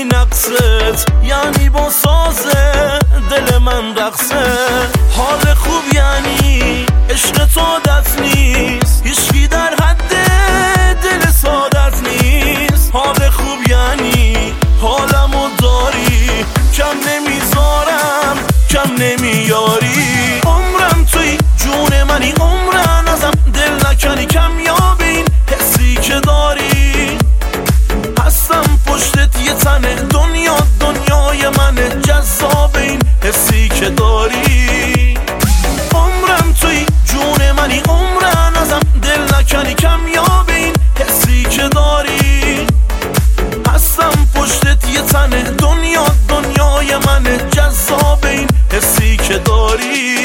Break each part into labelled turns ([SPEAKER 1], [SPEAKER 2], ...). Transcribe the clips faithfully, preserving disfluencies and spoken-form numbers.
[SPEAKER 1] نقصت یعنی با سازه دل من رقصه. حال خوب یعنی عشق تو عادت نیست، هیچکی در حد دل سادت نیست. حال خوب یعنی حالمو داری، کم نمیذارم کم نمیاری. عمرم توی جون منی، عمرم ازم دل نکنی کمیاب این حسی که داری. هستم پشتت یه تنه، دنیا دنیای منه، جذاب این حسی که داری. عمرم توی جون منی، عمرم ازم دل نکنی کمیاب این حسی که داری. هستم پشتت یه تنه، دنیا دنیای منه، جذاب این حسی که داری.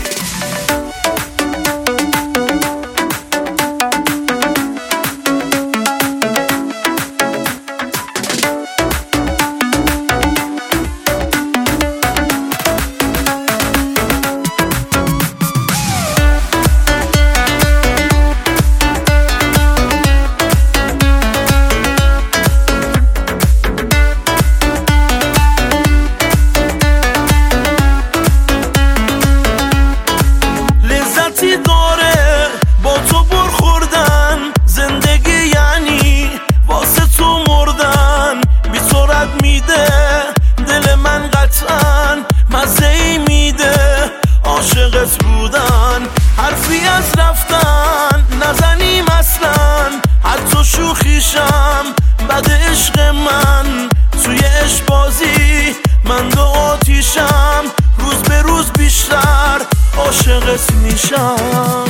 [SPEAKER 1] داره با تو برخوردن، زندگی یعنی واسه تو مردن. بی تو رد میده دل من قطعا، مزه ای میده عاشقت بودن. حرفی از رفتن نزنیم اصلا، حتی شوخیشم بد عشق من. توی عشق بازی من دو آتیشم، روز به روز بیشتر عاشقت میشم.